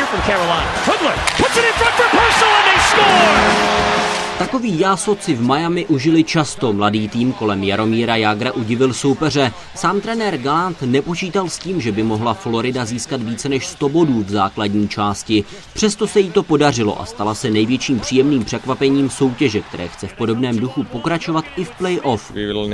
from Carolina. Kudler puts it in front for Purcell and they score! Takový jásot si v Miami užili často. Mladý tým kolem Jaromíra Jágra udivil soupeře. Sám trenér Gallant nepočítal s tím, že by mohla Florida získat více než 100 bodů v základní části. Přesto se jí to podařilo a stala se největším příjemným překvapením soutěže, které chce v podobném duchu pokračovat i v playoff.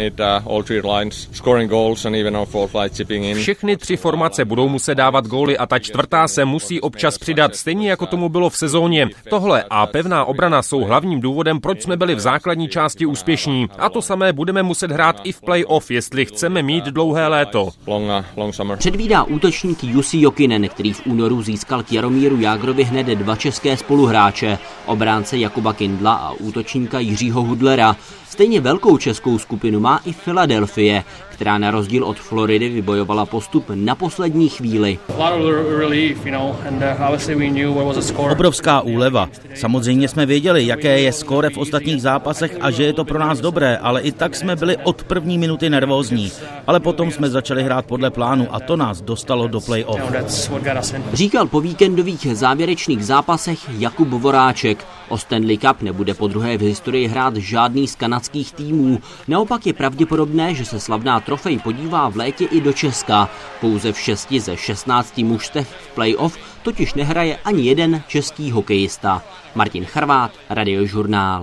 Všechny 3 formace budou muset dávat góly a ta 4. se musí občas přidat, stejně jako tomu bylo v sezóně. Tohle a pevná obrana jsou hlavním důvodem, proč jsme byli v základní části úspěšní. A to samé budeme muset hrát i v playoff, jestli chceme mít dlouhé léto. Předvídá útočník Jussi Jokinen, který v únoru získal k Jaromíru Jágrovi hned 2 české spoluhráče, obránce Jakuba Kindla a útočníka Jiřího Hudlera. Stejně velkou českou skupinu má i Filadelfie, která na rozdíl od Floridy vybojovala postup na poslední chvíli. Obrovská úleva. Samozřejmě jsme věděli, jaké je skóre v ostatních zápasech a že je to pro nás dobré, ale i tak jsme byli od první minuty nervózní. Ale potom jsme začali hrát podle plánu a to nás dostalo do play-off. Říkal po víkendových závěrečných zápasech Jakub Voráček. O Stanley Cup nebude podruhé v historii hrát žádný z kanadských týmů. Naopak je pravděpodobné, že se slavná trofej podívá v létě i do Česka. Pouze v 6 ze 16 mužstev v playoff totiž nehraje ani jeden český hokejista. Martin Charvát, Radiožurnál.